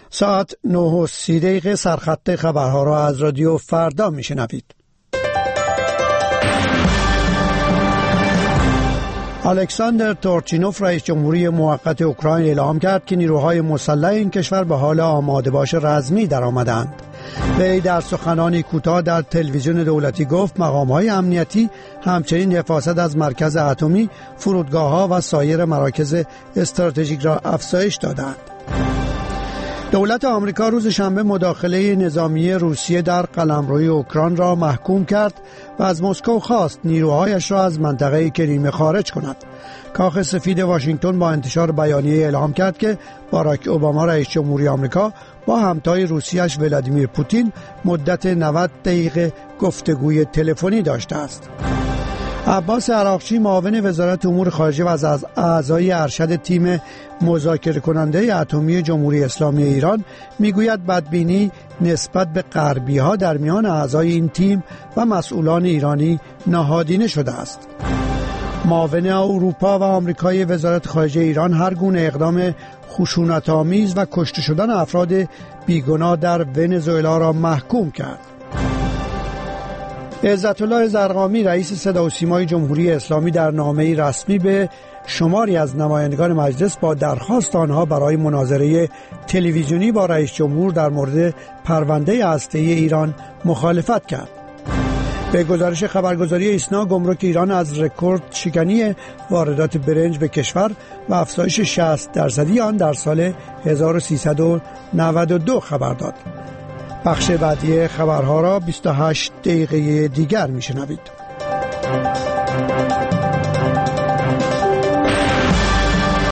ساعت 9:30 سرخط خبرها را از رادیو فردا میشنوید. الکساندر تورچینوف رئیس جمهوری موقت اوکراین اعلام کرد که نیروهای مسلح این کشور به حال آماده باش رزمی درآمدند. وی در سخنانی کوتاه در تلویزیون دولتی گفت مقام‌های امنیتی همچنین حفاظت از مرکز اتمی، فرودگاه‌ها و سایر مراکز استراتژیک را افزایش دادند. دولت آمریکا روز شنبه مداخله نظامی روسیه در قلمروی اوکراین را محکوم کرد و از مسکو خواست نیروهایش را از منطقه کریمه خارج کند. کاخ سفید واشنگتن با انتشار بیانیه اعلام کرد که باراک اوباما رئیس جمهوری آمریکا با همتای روسیه‌اش ولادیمیر پوتین مدت 90 دقیقه گفتگوی تلفنی داشته است. عباس عراقچی معاون وزارت امور خارجه و از اعضای ارشد تیم مذاکره کننده اتمی جمهوری اسلامی ایران میگوید بدبینی نسبت به غربی‌ها در میان اعضای این تیم و مسئولان ایرانی نهادینه شده است. معاون اروپا و آمریکای وزارت خارجه ایران هر گونه اقدام خشونت‌آمیز و کشته شدن افراد بیگناه در ونزوئلا را محکوم کرد. عزت الله زرقامی رئیس صدا و سیمای جمهوری اسلامی در نامه‌ای رسمی به شماری از نمایندگان مجلس با درخواست آنها برای مناظره تلویزیونی با رئیس جمهور در مورد پرونده هسته‌ای ایران مخالفت کرد. به گزارش خبرگزاری ایسنا، گمرک ایران از رکورد شکنی واردات برنج به کشور و افزایش 60% آن در سال 1392 خبر داد. بخش بعدی خبرها را 28 دقیقه دیگر میشنوید.